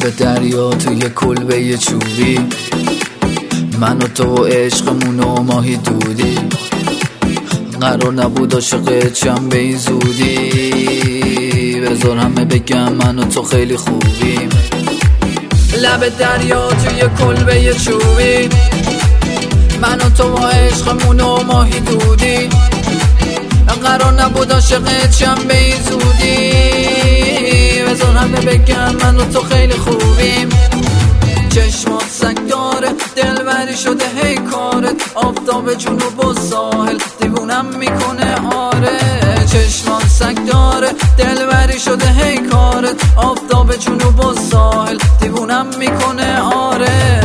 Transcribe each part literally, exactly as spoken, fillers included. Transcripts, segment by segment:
لب دریا توی کلبه چوبی، من و تو و عشقمون و ماهی دودی، قرار نبود عاشق چنبه ای زودی، بذار همه بگم من و تو خیلی خوبیم. لب دریا توی کلبه چوبی، من و تو و عشقمون و ماهی دودی، قرار نبود عاشق چنبه ای زودی، بذار همه بگم من و تو خیلی خوبیم. چشمات سنگ داره، دلبری شده هی کارت، آفتاب جنوب و ساحل دیوونم میکنه آره. چشمات سنگ داره، دلبری شده هی کارت، آفتاب جنوب و ساحل دیوونم میکنه آره.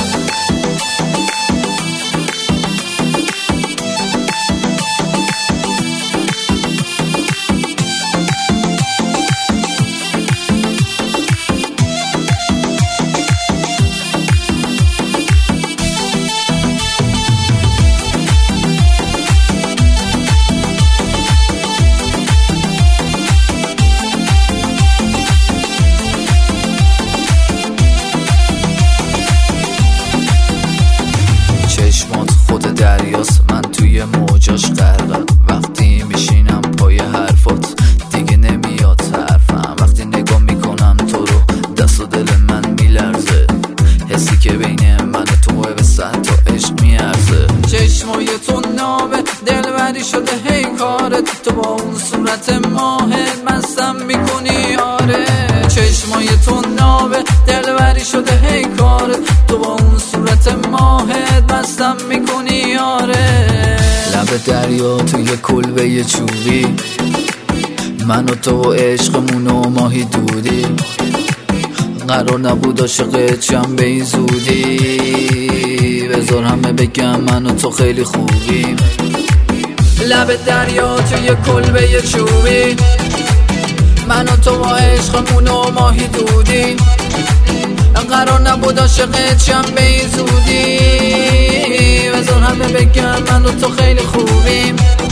چشمات خود دریاست، من توی موجاش غرقم، وقتی میشینم پای حرفات دیگه نمیاد حرفم، وقتی نگاه میکنم تو رو دست و دل من میلرزه، حسی که بین من و توه به صد تا عشق میارزه. چشمای تو نابه، دلبری شده هی کارت، تو با اون صورت ماهت مستم میکنی آره. چشمای تو نابه، دلبری شده هی کارت، تو با اون صورت ماهت مستم میکنی آره. لب دریا توی کلبه چوبی، من و تو و عشقمون و ماهی دودی، قرار نبود عاشق چنبه ای زودی، بذار همه بگم من و تو خیلی خوبیم. لب دریا توی کلبه چوبی، من و تو و عشقمون و ماهی دودی، قرار نبود عاشق چنبه ای زودی، بذار همه بگم من و تو خیلی خوبیم.